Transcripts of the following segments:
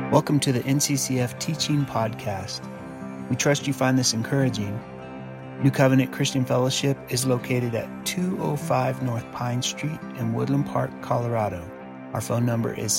Welcome to the NCCF Teaching Podcast. We trust you find this encouraging. New Covenant Christian Fellowship is located at 205 North Pine Street in Woodland Park, Colorado. Our phone number is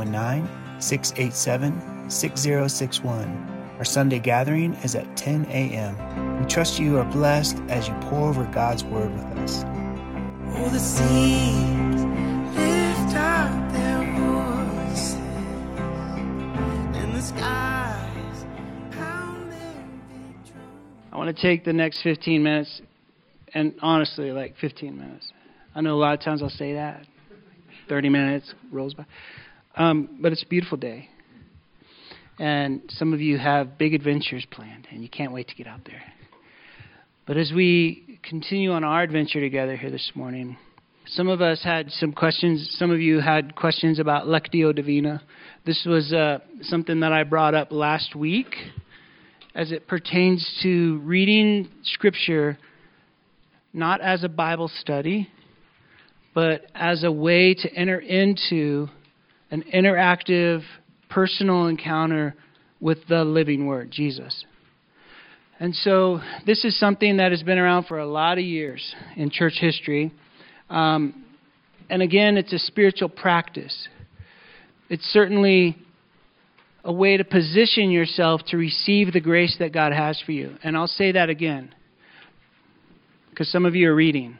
719-687-6061. Our Sunday gathering is at 10 a.m. We trust you are blessed as you pour over God's Word with us. Oh, the seas lift up their voices, and the skies pound their victory. I want to take the next 15 minutes, and honestly, like 15 minutes. I know a lot of times I'll say that. 30 minutes rolls by. But it's a beautiful day. And some of you have big adventures planned, and you can't wait to get out there. But as we continue on our adventure together here this morning, some of us had some questions. Some of you had questions about Lectio Divina. This was something that I brought up last week as it pertains to reading Scripture not as a Bible study, but as a way to enter into an interactive, personal encounter with the living Word, Jesus. And so this is something that has been around for a lot of years in church history. And again, it's a spiritual practice. It's certainly a way to position yourself to receive the grace that God has for you. And I'll say that again, because some of you are reading.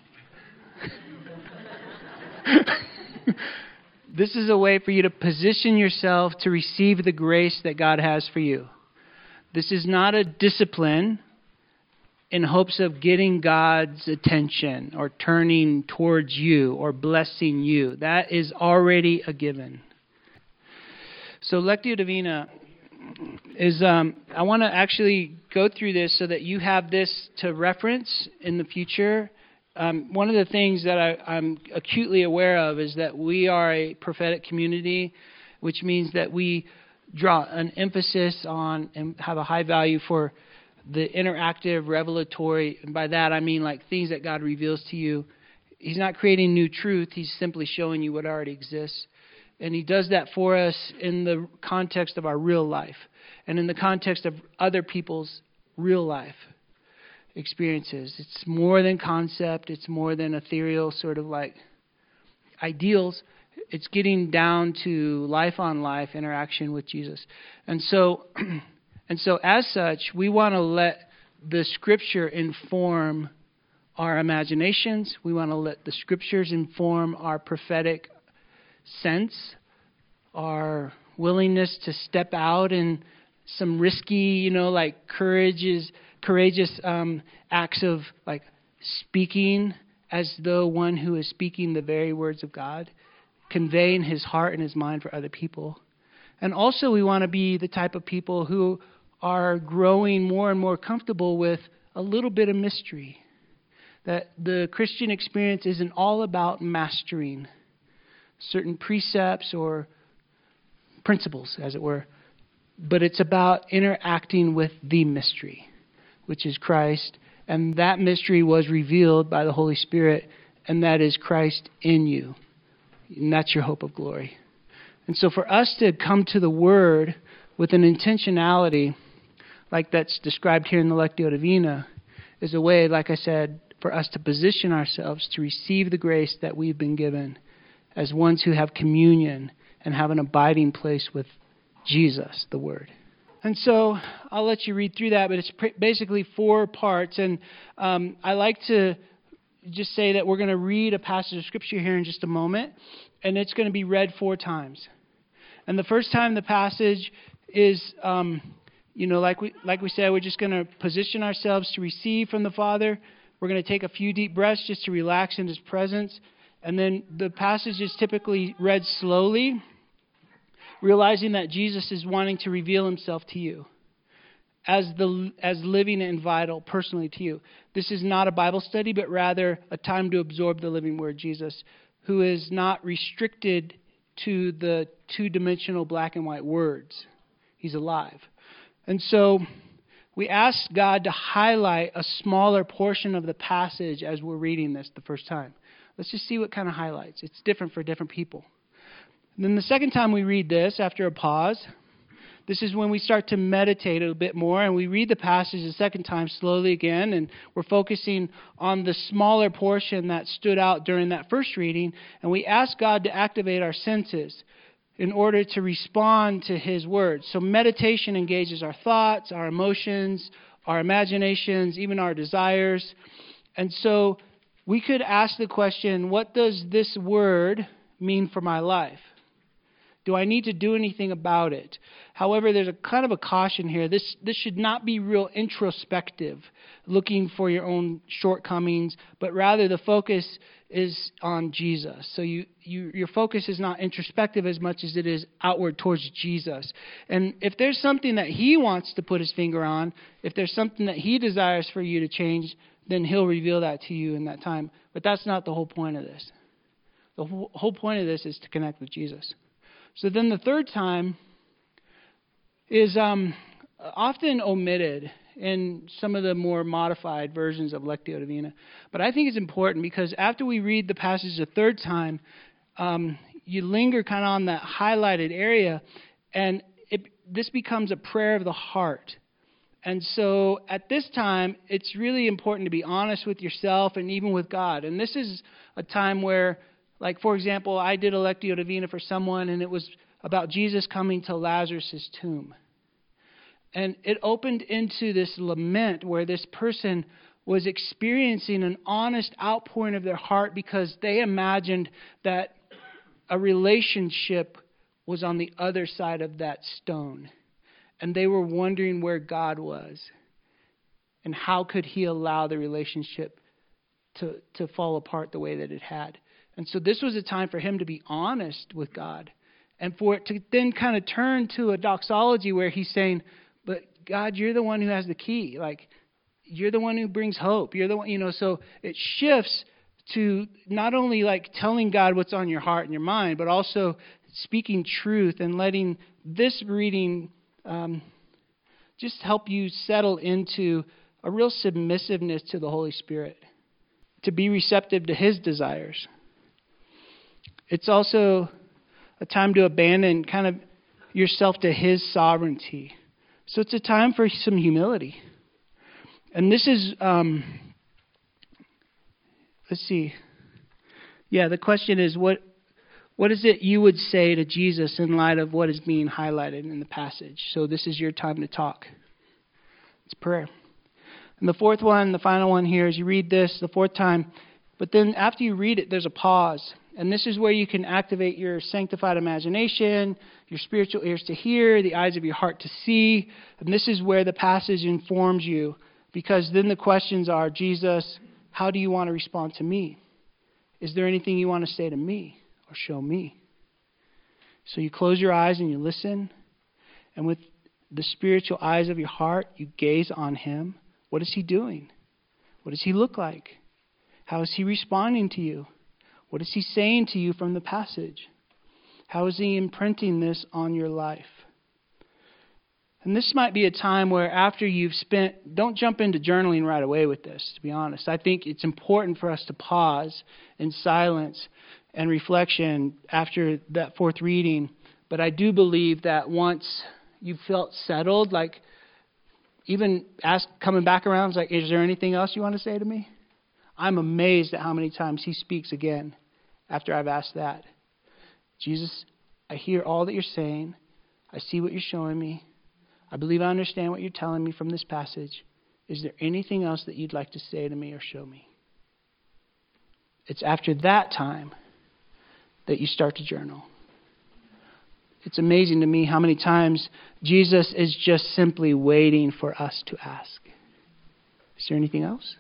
This is a way for you to position yourself to receive the grace that God has for you. This is not a discipline in hopes of getting God's attention or turning towards you or blessing you. That is already a given. So Lectio Divina is, I want to actually go through this so that you have this to reference in the future. One of the things that I'm acutely aware of is that we are a prophetic community, which means that we draw an emphasis on and have a high value for the interactive, revelatory, and by that I mean like things that God reveals to you. He's not creating new truth, He's simply showing you what already exists. And He does that for us in the context of our real life and in the context of other people's real life experiences. It's more than concept. It's more than ethereal sort of like ideals. It's getting down to life on life interaction with Jesus. And so as such, we want to let the Scripture inform our imaginations. We want to let the Scriptures inform our prophetic sense, our willingness to step out in some risky, like courageous acts of like speaking as though one who is speaking the very words of God, conveying His heart and His mind for other people. And also we want to be the type of people who are growing more and more comfortable with a little bit of mystery. That the Christian experience isn't all about mastering certain precepts or principles, as it were, but it's about interacting with the mystery, which is Christ, and that mystery was revealed by the Holy Spirit, and that is Christ in you. And that's your hope of glory. And so for us to come to the Word with an intentionality like that's described here in the Lectio Divina is a way, like I said, for us to position ourselves to receive the grace that we've been given as ones who have communion and have an abiding place with Jesus, the Word. And so I'll let you read through that, but it's basically 4 parts. And I like to just say that we're going to read a passage of Scripture here in just a moment, and it's going to be read 4 times. And the first time the passage is, like we said, we're just going to position ourselves to receive from the Father. We're going to take a few deep breaths just to relax in His presence. And then the passage is typically read slowly, realizing that Jesus is wanting to reveal Himself to you as living and vital personally to you. This is not a Bible study, but rather a time to absorb the living Word, Jesus, who is not restricted to the 2-dimensional black and white words. He's alive. And so we ask God to highlight a smaller portion of the passage as we're reading this the first time. Let's just see what kind of highlights. It's different for different people. And then the second time we read this, after a pause, This is when we start to meditate a bit more, and we read the passage a second time slowly again, and we're focusing on the smaller portion that stood out during that first reading, and we ask God to activate our senses in order to respond to His Word. So meditation engages our thoughts, our emotions, our imaginations, even our desires. And so we could ask the question, what does this Word mean for my life? Do I need to do anything about it? However, there's a kind of a caution here. This should not be real introspective, looking for your own shortcomings, but rather the focus is on Jesus. So your focus is not introspective as much as it is outward towards Jesus. And if there's something that He wants to put His finger on, if there's something that He desires for you to change, then He'll reveal that to you in that time. But that's not the whole point of this. The whole point of this is to connect with Jesus. So then the third time is often omitted in some of the more modified versions of Lectio Divina. But I think it's important because after we read the passage a third time, you linger kind of on that highlighted area, and this becomes a prayer of the heart. And so at this time, it's really important to be honest with yourself and even with God. And this is a time where, like, for example, I did a Lectio Divina for someone, and it was about Jesus coming to Lazarus' tomb. And it opened into this lament where this person was experiencing an honest outpouring of their heart because they imagined that a relationship was on the other side of that stone. And they were wondering where God was and how could He allow the relationship to fall apart the way that it had. And so this was a time for him to be honest with God and for it to then kind of turn to a doxology where he's saying, but God, you're the one who has the key. Like, you're the one who brings hope. You're the one, so it shifts to not only like telling God what's on your heart and your mind, but also speaking truth and letting this reading just help you settle into a real submissiveness to the Holy Spirit, to be receptive to His desires. It's also a time to abandon kind of yourself to His sovereignty. So it's a time for some humility. And this is, let's see. Yeah, the question is, what is it you would say to Jesus in light of what is being highlighted in the passage? So this is your time to talk. It's prayer. And the fourth one, the final one here, is you read this the fourth time, but then after you read it, there's a pause. And this is where you can activate your sanctified imagination, your spiritual ears to hear, the eyes of your heart to see. And this is where the passage informs you, because then the questions are, Jesus, how do you want to respond to me? Is there anything you want to say to me or show me? So you close your eyes and you listen. And with the spiritual eyes of your heart, you gaze on Him. What is He doing? What does He look like? How is He responding to you? What is He saying to you from the passage? How is He imprinting this on your life? And this might be a time where after you've spent, don't jump into journaling right away with this, to be honest. I think it's important for us to pause in silence and reflection after that fourth reading. But I do believe that once you felt settled, like even coming back around, it's like, is there anything else you want to say to me? I'm amazed at how many times He speaks again after I've asked that. Jesus, I hear all that you're saying. I see what you're showing me. I believe I understand what you're telling me from this passage. Is there anything else that you'd like to say to me or show me? It's after that time that you start to journal. It's amazing to me how many times Jesus is just simply waiting for us to ask. Is there anything else?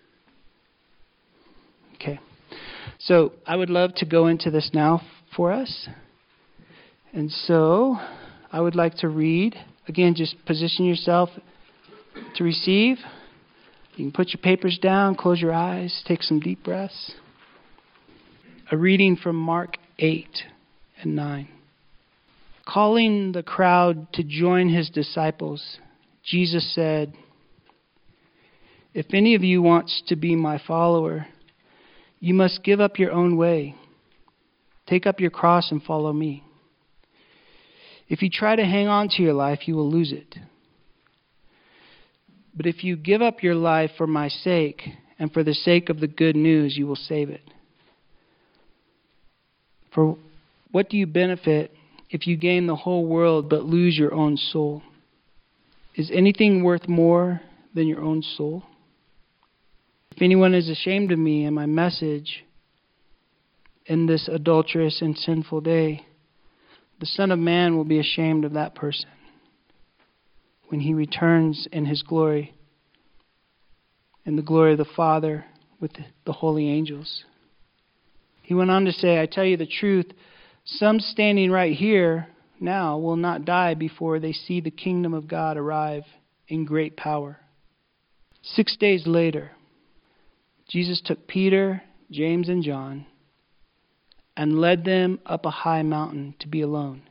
Okay. So I would love to go into this now for us. And so I would like to read. Again, just position yourself to receive. You can put your papers down, close your eyes, take some deep breaths. A reading from Mark 8 and 9. Calling the crowd to join His disciples, Jesus said, "If any of you wants to be my follower, you must give up your own way. Take up your cross and follow me. If you try to hang on to your life, you will lose it. But if you give up your life for my sake and for the sake of the good news, you will save it. For what do you benefit if you gain the whole world but lose your own soul? Is anything worth more than your own soul? If anyone is ashamed of me and my message in this adulterous and sinful day, the Son of Man will be ashamed of that person when he returns in his glory, in the glory of the Father with the holy angels. He went on to say, I tell you the truth, some standing right here now will not die before they see the kingdom of God arrive in great power. 6 days later, Jesus took Peter, James, and John and led them up a high mountain to be alone.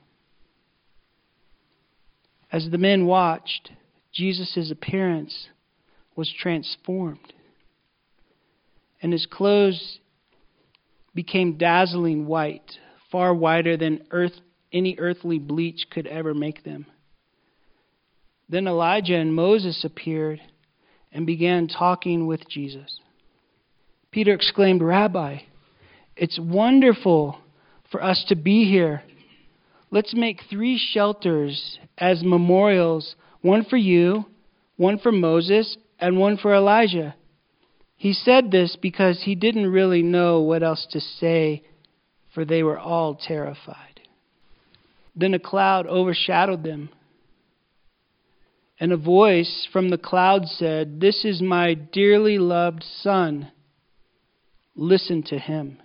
As the men watched, Jesus' appearance was transformed, and his clothes became dazzling white, far whiter than any earthly bleach could ever make them. Then Elijah and Moses appeared and began talking with Jesus. Peter exclaimed, Rabbi, it's wonderful for us to be here. Let's make 3 shelters as memorials, one for you, one for Moses, and one for Elijah. He said this because he didn't really know what else to say, for they were all terrified. Then a cloud overshadowed them, and a voice from the cloud said, This is my dearly loved Son. Listen to him.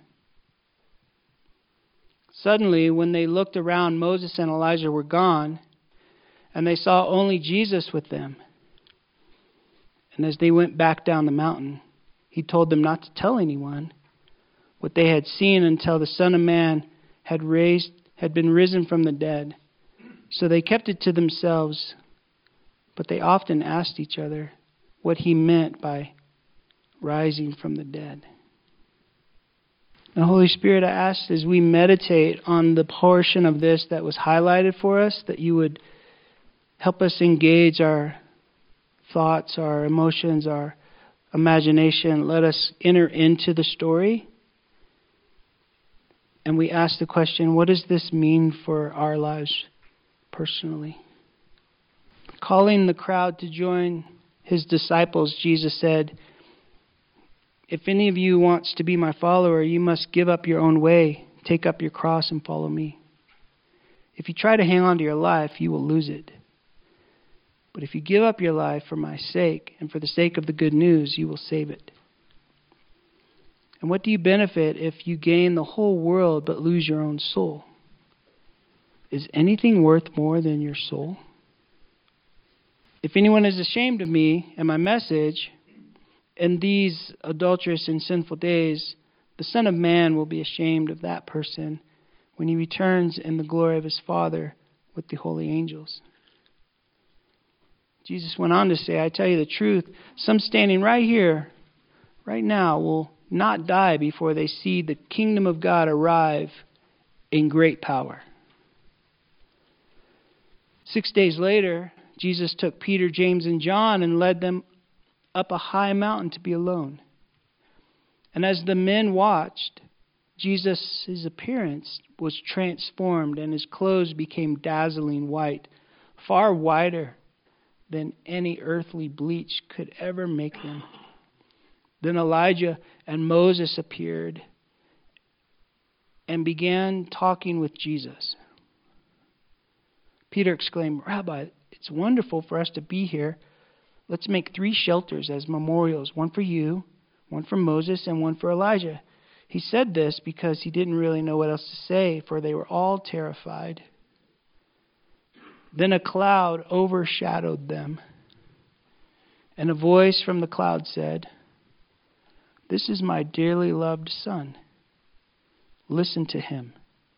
Suddenly, when they looked around, Moses and Elijah were gone, and they saw only Jesus with them. And as they went back down the mountain, he told them not to tell anyone what they had seen until the Son of Man had been risen from the dead. So they kept it to themselves, but they often asked each other what he meant by rising from the dead. Now, Holy Spirit, I ask as we meditate on the portion of this that was highlighted for us, that you would help us engage our thoughts, our emotions, our imagination. Let us enter into the story. And we ask the question, what does this mean for our lives personally? Calling the crowd to join his disciples, Jesus said, If any of you wants to be my follower, you must give up your own way, take up your cross and follow me. If you try to hang on to your life, you will lose it. But if you give up your life for my sake and for the sake of the good news, you will save it. And what do you benefit if you gain the whole world but lose your own soul? Is anything worth more than your soul? If anyone is ashamed of me and my message in these adulterous and sinful days, the Son of Man will be ashamed of that person when he returns in the glory of his Father with the holy angels. Jesus went on to say, I tell you the truth, some standing right here, right now, will not die before they see the kingdom of God arrive in great power. 6 days later, Jesus took Peter, James, and John and led them up a high mountain to be alone. And as the men watched, Jesus' appearance was transformed and his clothes became dazzling white, far whiter than any earthly bleach could ever make them. Then Elijah and Moses appeared and began talking with Jesus. Peter exclaimed, Rabbi, it's wonderful for us to be here. Let's make 3 shelters as memorials, one for you, one for Moses, and one for Elijah. He said this because he didn't really know what else to say, for they were all terrified. Then a cloud overshadowed them, and a voice from the cloud said, This is my dearly loved Son. Listen to him.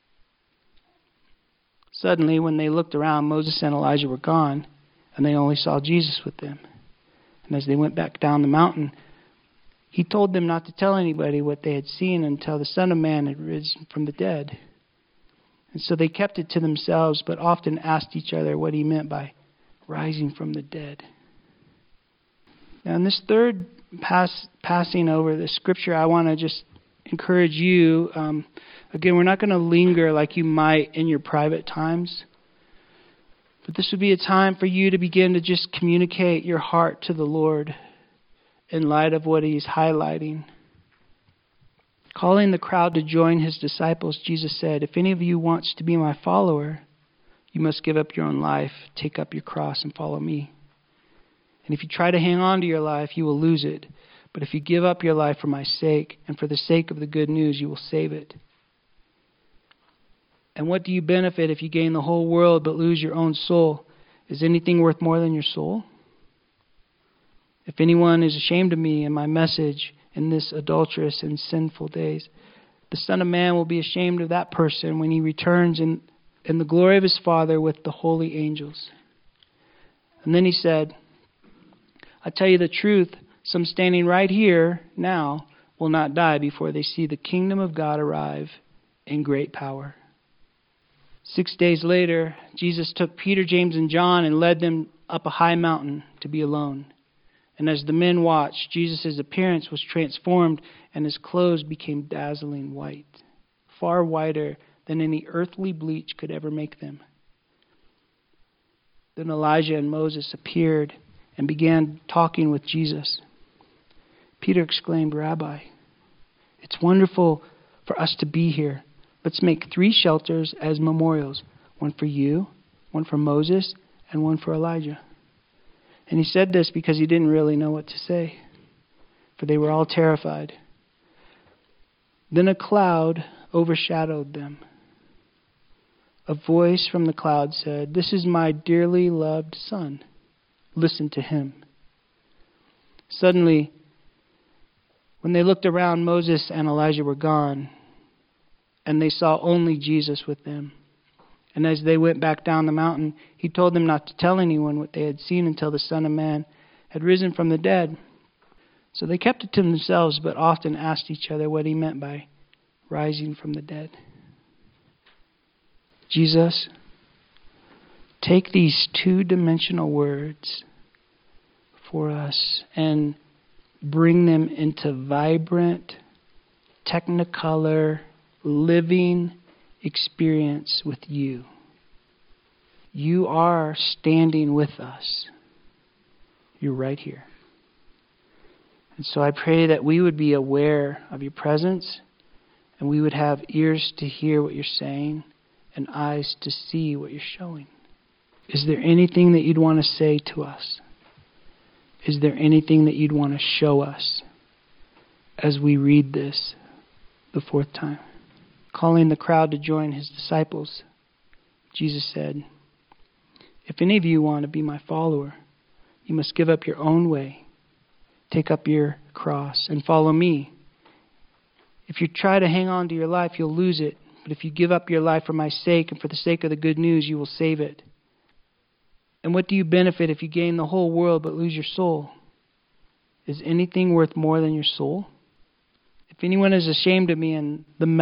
Suddenly, when they looked around, Moses and Elijah were gone, and they only saw Jesus with them. And as they went back down the mountain, he told them not to tell anybody what they had seen until the Son of Man had risen from the dead. And so they kept it to themselves, but often asked each other what he meant by rising from the dead. Now, in this third passing over the scripture, I want to just encourage you. Again, we're not going to linger like you might in your private times. But this would be a time for you to begin to just communicate your heart to the Lord in light of what he's highlighting. Calling the crowd to join his disciples, Jesus said, "If any of you wants to be my follower, you must give up your own life, take up your cross, and follow me. And if you try to hang on to your life, you will lose it. But if you give up your life for my sake and for the sake of the good news, you will save it. And what do you benefit if you gain the whole world but lose your own soul? Is anything worth more than your soul? If anyone is ashamed of me and my message in this adulterous and sinful days, the Son of Man will be ashamed of that person when he returns in the glory of his Father with the holy angels." And then he said, "I tell you the truth, some standing right here now will not die before they see the kingdom of God arrive in great power." 6 days later, Jesus took Peter, James, and John and led them up a high mountain to be alone. And as the men watched, Jesus' appearance was transformed and his clothes became dazzling white, far whiter than any earthly bleach could ever make them. Then Elijah and Moses appeared and began talking with Jesus. Peter exclaimed, "Rabbi, it's wonderful for us to be here. Let's make 3 shelters as memorials, one for you, one for Moses, and one for Elijah." And he said this because he didn't really know what to say, for they were all terrified. Then a cloud overshadowed them. A voice from the cloud said, "This is my dearly loved Son. Listen to him." Suddenly, when they looked around, Moses and Elijah were gone, and they saw only Jesus with them. And as they went back down the mountain, he told them not to tell anyone what they had seen until the Son of Man had risen from the dead. So they kept it to themselves, but often asked each other what he meant by rising from the dead. Jesus, take these 2-dimensional words for us and bring them into vibrant, technicolor, living experience with you. You are standing with us. You're right here. And so I pray that we would be aware of your presence and we would have ears to hear what you're saying and eyes to see what you're showing. Is there anything that you'd want to say to us? Is there anything that you'd want to show us as we read this the 4th time? Calling the crowd to join his disciples, Jesus said, "If any of you want to be my follower, you must give up your own way, take up your cross, and follow me. If you try to hang on to your life, you'll lose it. But if you give up your life for my sake and for the sake of the good news, you will save it. And what do you benefit if you gain the whole world but lose your soul? Is anything worth more than your soul? If anyone is ashamed of me and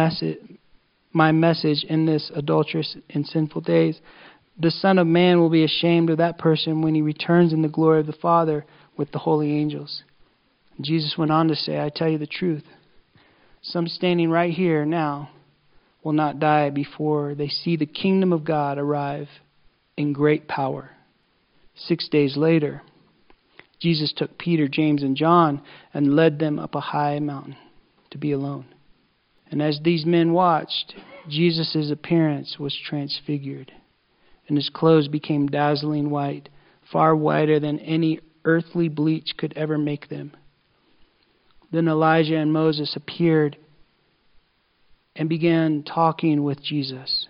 my message in this adulterous and sinful days, the Son of Man will be ashamed of that person when he returns in the glory of the Father with the holy angels." And Jesus went on to say, "I tell you the truth. Some standing right here now will not die before they see the kingdom of God arrive in great power." 6 days later, Jesus took Peter, James, and John and led them up a high mountain to be alone. And as these men watched, Jesus' appearance was transfigured, and his clothes became dazzling white, far whiter than any earthly bleach could ever make them. Then Elijah and Moses appeared and began talking with Jesus.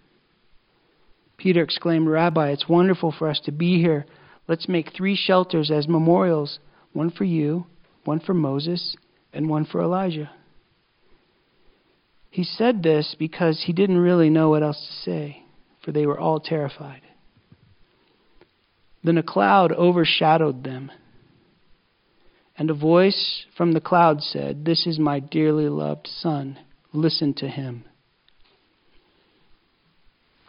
Peter exclaimed, "Rabbi, it's wonderful for us to be here. Let's make 3 shelters as memorials, one for you, one for Moses, and one for Elijah." He said this because he didn't really know what else to say, for they were all terrified. Then a cloud overshadowed them, and a voice from the cloud said, "This is my dearly loved Son. Listen to him."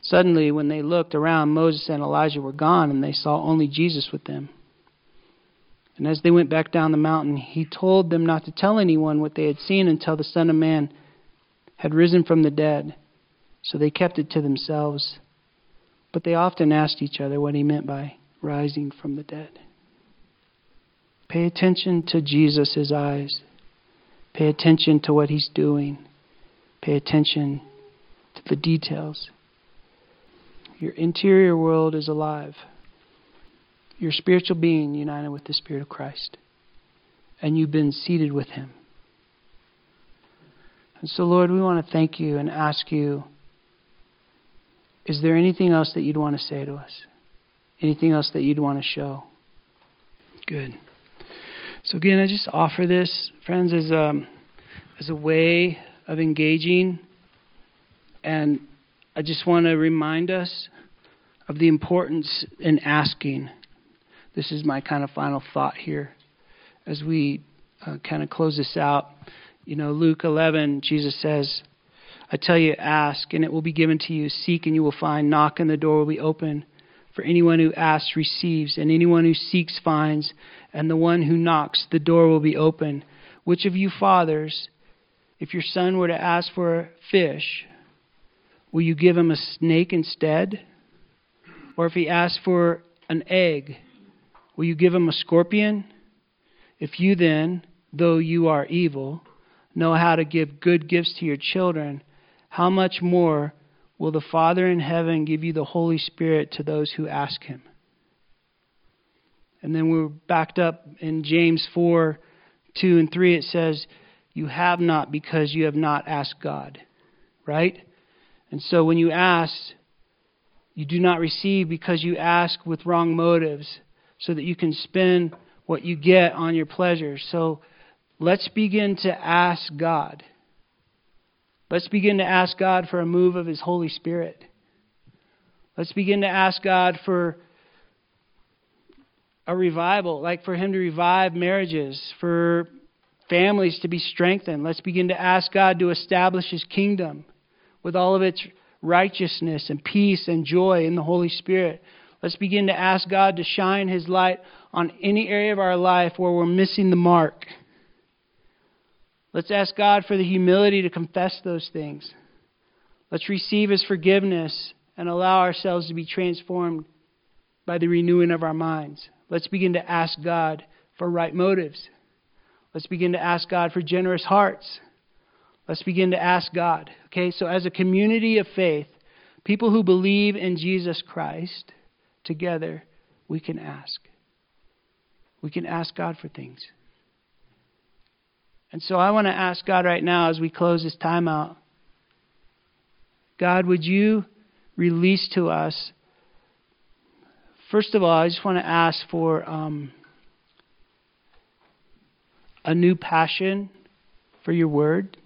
Suddenly, when they looked around, Moses and Elijah were gone, and they saw only Jesus with them. And as they went back down the mountain, he told them not to tell anyone what they had seen until the Son of Man had risen from the dead. So they kept it to themselves. But they often asked each other what he meant by rising from the dead. Pay attention to Jesus' eyes. Pay attention to what he's doing. Pay attention to the details. Your interior world is alive. Your spiritual being united with the Spirit of Christ. And you've been seated with him. And so, Lord, we want to thank you and ask you, is there anything else that you'd want to say to us? Anything else that you'd want to show? Good. So again, I just offer this, friends, as a way of engaging. And I just want to remind us of the importance in asking. This is my kind of final thought here as we kind of close this out. You know, Luke 11, Jesus says, I tell you, ask, and it will be given to you. Seek, and you will find. Knock, and the door will be open. For anyone who asks receives, and anyone who seeks finds, and the one who knocks, the door will be open. Which of you fathers, if your son were to ask for a fish, will you give him a snake instead? Or if he asks for an egg, will you give him a scorpion? If you then, though you are evil, know how to give good gifts to your children, how much more will the Father in heaven give you the Holy Spirit to those who ask him? And then we're backed up in James 4, 2 and 3. It says, you have not because you have not asked God. Right? And so when you ask, you do not receive because you ask with wrong motives so that you can spend what you get on your pleasures. So let's begin to ask God. Let's begin to ask God for a move of his Holy Spirit. Let's begin to ask God for a revival, like for him to revive marriages, for families to be strengthened. Let's begin to ask God to establish his kingdom with all of its righteousness and peace and joy in the Holy Spirit. Let's begin to ask God to shine his light on any area of our life where we're missing the mark. Let's ask God for the humility to confess those things. Let's receive his forgiveness and allow ourselves to be transformed by the renewing of our minds. Let's begin to ask God for right motives. Let's begin to ask God for generous hearts. Let's begin to ask God. Okay, so as a community of faith, people who believe in Jesus Christ, together we can ask. We can ask God for things. And so I want to ask God right now as we close this time out, God, would you release to us, first of all, I just want to ask for a new passion for your word.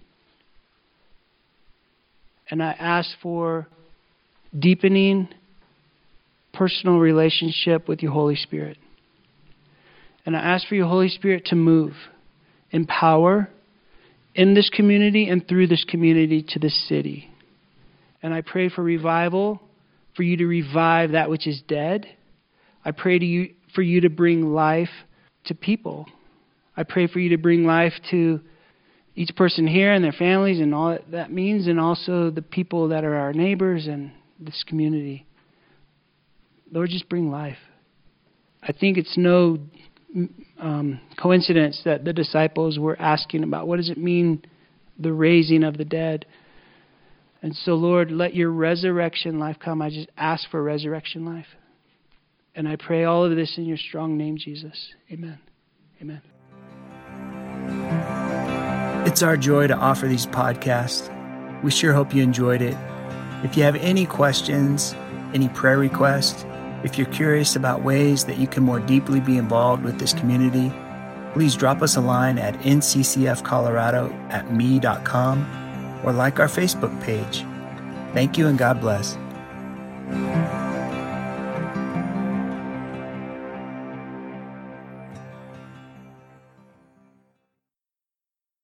And I ask for deepening personal relationship with your Holy Spirit. And I ask for your Holy Spirit to move in power in this community and through this community to this city. And I pray for revival, for you to revive that which is dead. I pray for you to bring life to people. I pray for you to bring life to each person here and their families and all that means, and also the people that are our neighbors and this community. Lord, just bring life. I think it's no coincidence that the disciples were asking about what does it mean, the raising of the dead. And so, Lord, let your resurrection life come. I just ask for resurrection life. And I pray all of this in your strong name, Jesus. Amen. Amen. It's our joy to offer these podcasts. We sure hope you enjoyed it. If you have any questions, any prayer requests, if you're curious about ways that you can more deeply be involved with this community, please drop us a line at nccfcolorado@me.com or like our Facebook page. Thank you and God bless.